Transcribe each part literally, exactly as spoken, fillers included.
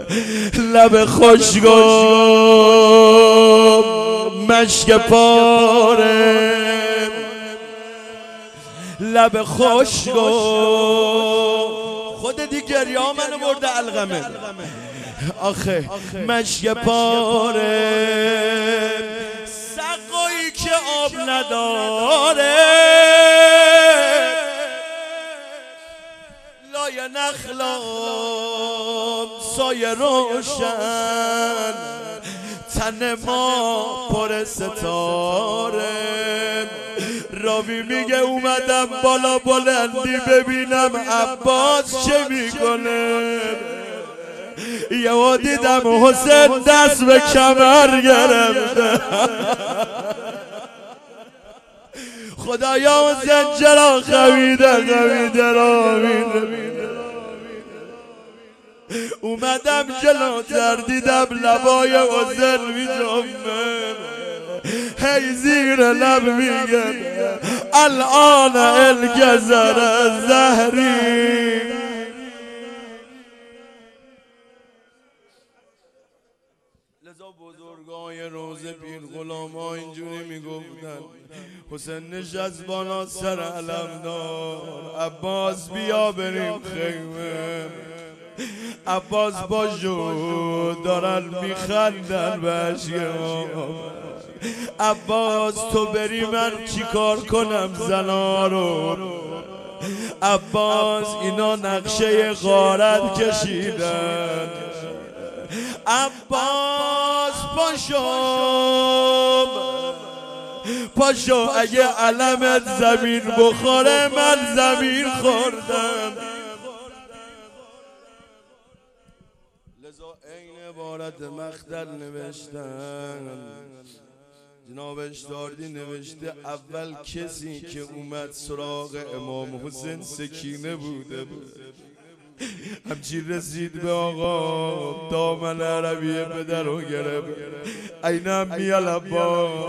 لب خشکو مشک پاره، لب خشکو خود دیگری ها منو برده علقمه آخه مشک پاره، سقایی که آب نداره، لای نخلام سایه روشن، تن ما پر ستاره. راوی میگه اومدم بالا بلندی ببینم عباس چه میکنه، یهو دیدم حسین دست به کمر گرفته. خدایا حسین چرا خویده خویده راویده. اومدم جلوتر دیدم لبای حسین میجنبه، هی زیر لب میگه الان الگزر زهری. لذا بزرگای روزه پیر غلام ها اینجوری میگفتن حسین نشست بالا سر علمدار، عباس بیا بریم خیمه. عباس باشو دارن میخندن به اشکم، عباس تو بری من چی کار کنم زنا رو. عباس اینا نقشه غارت کشیدن. عباس پاشو پاشو اگه علمت زمین بخوره من زمین خوردم. لذا این عبارت مختل نوشتن، جناب اشتاردی نوشته اول کسی که اومد سراغ امام حسین سکینه بوده بود. همچی رسید به آقا دامن عربیه پدر رو گرفت، اینم میال عبا.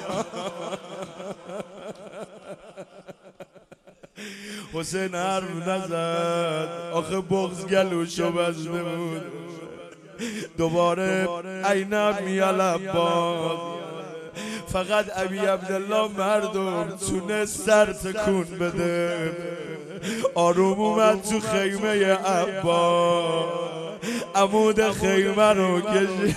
حسین حرف نزد آخه بغض گلوشو بسته بود. دوباره اینم میال عبا. فقط ابی عبدالله مردم تونست سر تکون بده. آروم اومد تو خیمه عبا، عمود خیمه رو کشید.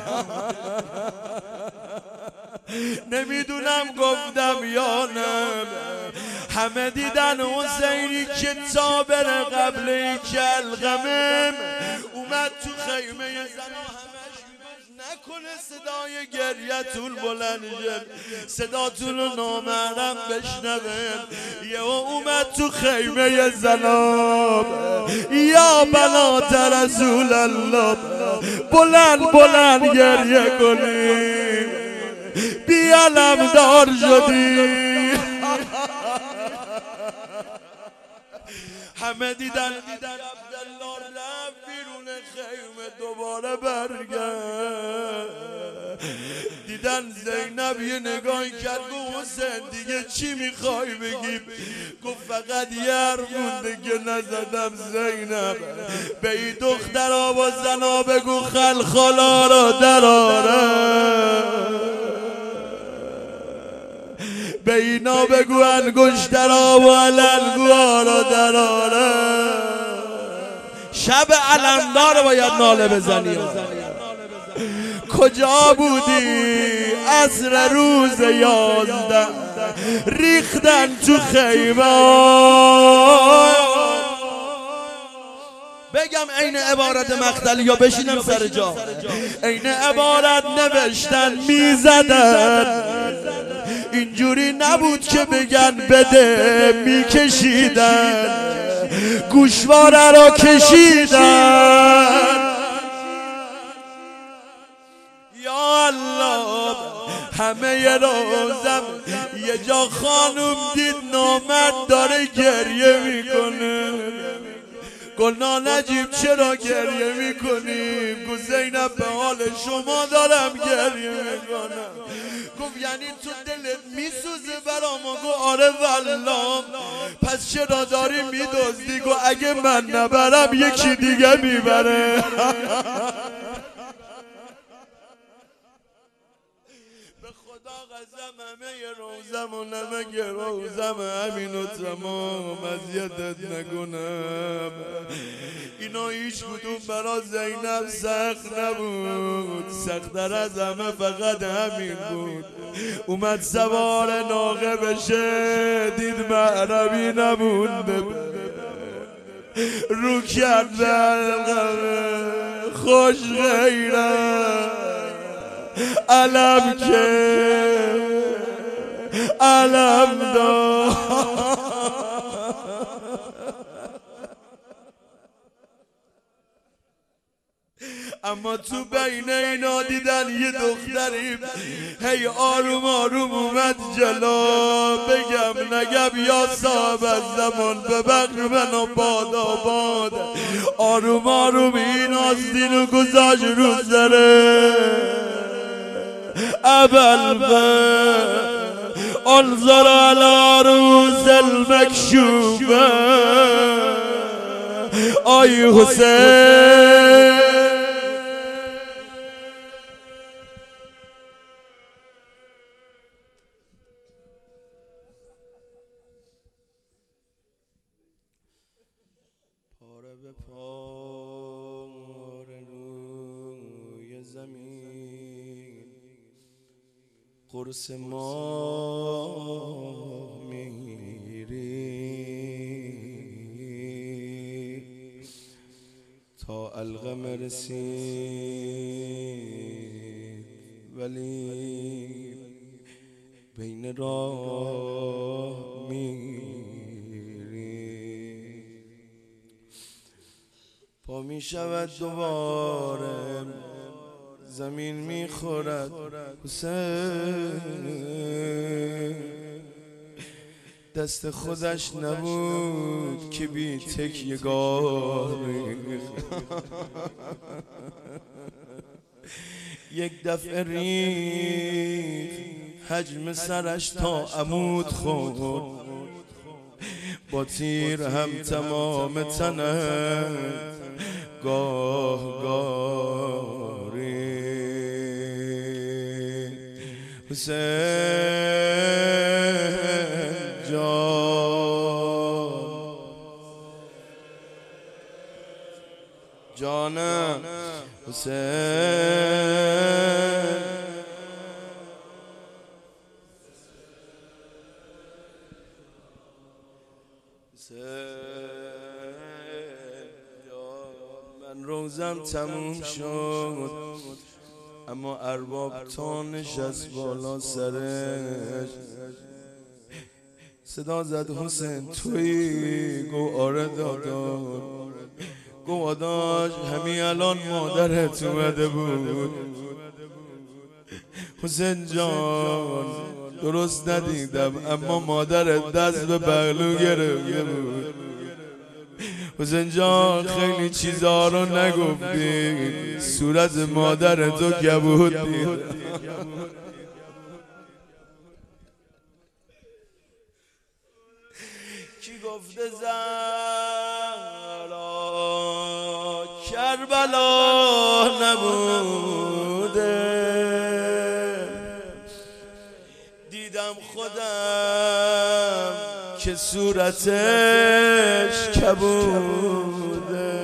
نمیدونم گفتم یا نه، همه دیدن حسینی که تا بره قبل این کلغمه اومد تو خیمه زنا. نکنه صدای گریتون بلند شد، صداتون رو نامحرم بشنوه. یه اومد تو خیمه زناب، یا بنات رسول الله بلند بلند گریه کنیم، بی علمدار شدی. همه دیدن عبدالله رفت بیرون خیمه دوباره برگرد. دیدن زینب یه نگاهی کرد گفت حسین دیگه چی میخوای بگیم؟ گفت فقط یه حرف مونده که نزدم زینب، به این دخترها و زنا بگو خلخالا را دراره، به اینا بگو انگشترا و علنگوها را دراره. شب علمدار باید ناله بزنی. کجا بودی عصر روز یازده ریختن تو خیمه؟ بگم عین عبارت مقتل یا بشینم سر جا؟ عین عبارت نوشتن میزدن، اینجوری نبود که بگن بده، میکشیدن گوشواره را کشیدن. یا الله همه ی روزم یه جا خانوم دید نامرد داره گریه میکنه، گلنا نجیب چرا گریه میکنیم؟ گفت زینب به حال شما دارم گریه میکنم. گفت یعنی تو دلت میسوزه برا ما؟ گفت آره والله. پس چرا داری میدزدی؟ گفت اگه من نبرم یکی دیگه میبره. قسم همه روزم و نمک روزم همین و تمام اذیتت نکنم. اینا هیچ کدوم برا زینب سخت نبود، سخت‌تر از همه فقط همین بود. اومد سوار ناقه بشه، دید معربی نبود رو کرد خوش غیرت علم که علم دار. اما تو بین اینا دیدن یه دختری هی آروم آروم اومد جلو. بگم نگم یا صاحب از زمان به بقر من و باد آباد. آروم آروم این آستین و گذاشت رو سره اول انظر على روز المکشوفه. آی حسین پاره به پاره روی زمین قرص ما میری تا علقه مرسید ولی بین راه میری. پا میشود دوباره زمین میخورد حسین. دست خودش نبود که بی تکیه‌گاه یک دفعه ریخ حجم سرش تا عمود خورد. با تیر هم تمام تنه گاه گاه ریخت. حسین جان جانم حسین من روزم تموم شد اما ارباب تا نشست بالا سرش صدا زد حسین تویی؟ گو آره داداش. گو داداش همین الان مادرت اومده بود. حسین جان درست ندیدم اما مادرت دست به بغلو گرفته بود. حسین جان خیلی چیزا رو نگفتی، صورت مادر تو کبود دید. کی گفته زهرا کربلا نبوده؟ دیدم خودم که صورتش کبوده.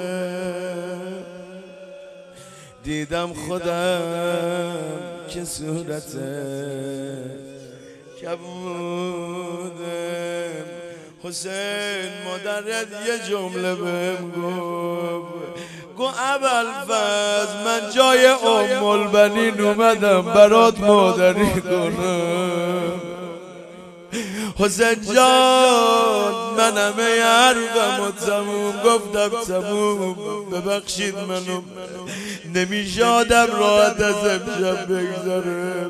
دیدم خودم که صورتش کبوده. حسین مادرت یه جمله بهم گفت، گو اول فز من جای ام البنین اومدم برات مادری کنم. حسین جان من همه حرفم و تموم گفتم تموم، ببخشید منو نمیشه آدم راحت از امشب بگذارم.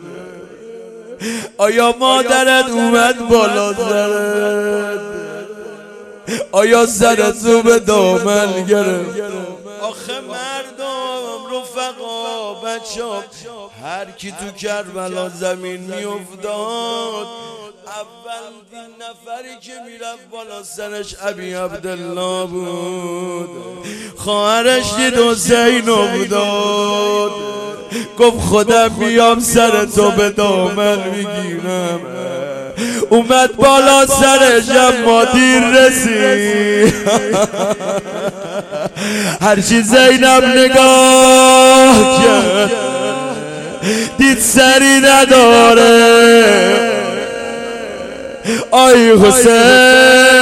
آیا مادرت اومد بالا سرت؟ آیا سرتو به دامن گرفت؟ آخه مردم رفقا بچا هر کی تو کربلا زمین می افتاد اول دین نفری که میرفت بالا سرش ابی عبدالله بود. خواهرش دید حسین افتاد گفت خودم بیام سرتو به دامن میگیرم. اومد بالا سرش اما دیر رسید. هرچی زینب نگاه کرد دید سری نداره. آی حسین